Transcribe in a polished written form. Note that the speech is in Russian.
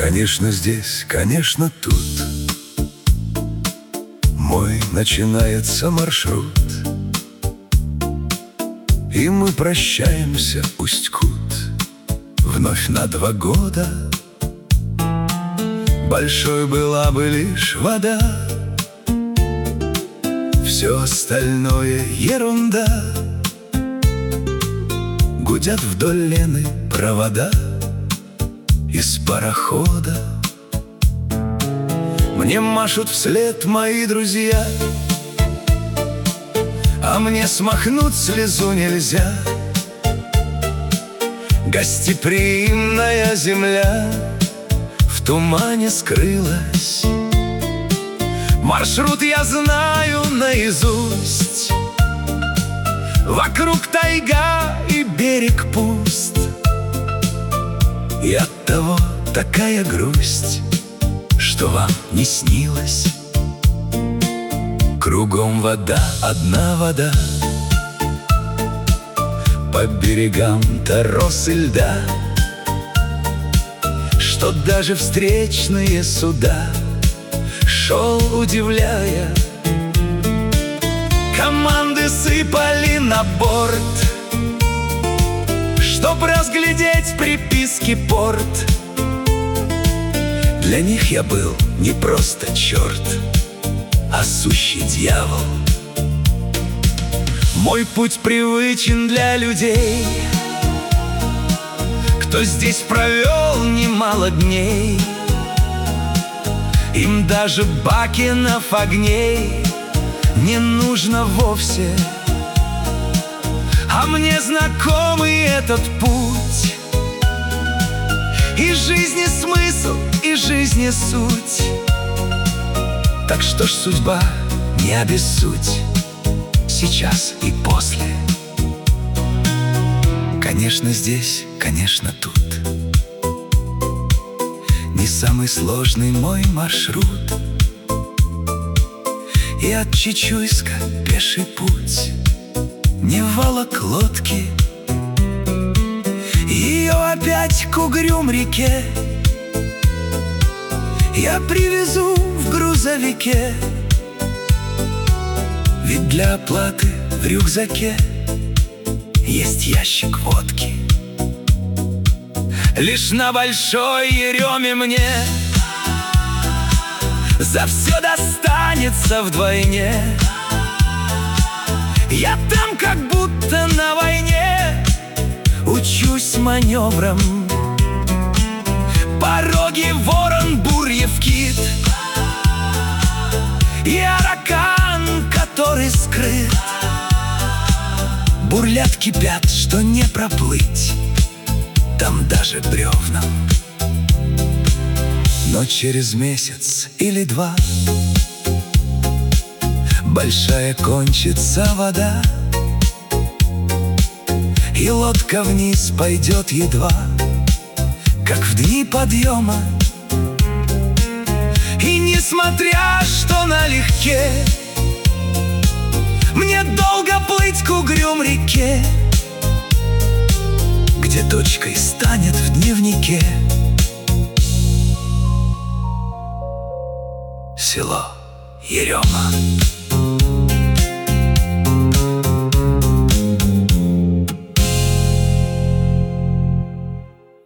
Конечно, здесь, конечно, тут мой начинается маршрут, и мы прощаемся, Усть-Кут, вновь на 2 года. Большой была бы лишь вода, все остальное ерунда. Гудят вдоль Лены провода из парохода. Мне машут вслед мои друзья, а мне смахнуть слезу нельзя. Гостеприимная земля в тумане скрылась. Маршрут я знаю наизусть. Вокруг тайга и берег пуст, и оттого такая грусть, что вам не снилось. Кругом вода, одна вода, по берегам торос и льда, что даже встречные суда шел, удивляя. Команды сыпали на борт, чтоб разглядеть приписки порт. Для них я был не просто черт, а сущий дьявол. Мой путь привычен для людей, кто здесь провел немало дней. Им даже бакенов огней не нужно вовсе, а мне знакомый этот путь. И жизни смысл, и жизни суть. Так что ж, судьба, не обессудь, сейчас и после. Конечно, здесь, конечно, тут не самый сложный мой маршрут. И от Чечуйска пеший путь не волок лодки. Ее опять к Угрюм-реке я привезу в грузовике. Ведь для оплаты в рюкзаке есть ящик водки. Лишь на Большой Ереме мне за все достанется вдвойне. Я там как будто на войне учусь маневрам. Пороги ворон, бурьев кит и аракан, который скрыт. Бурлят, кипят, что не проплыть там даже бревнам. Но через месяц или 2 большая кончится вода, и лодка вниз пойдет едва, как в дни подъема. И несмотря что налегке, мне долго плыть к Угрюм-реке, где точкой станет в дневнике село Ерема.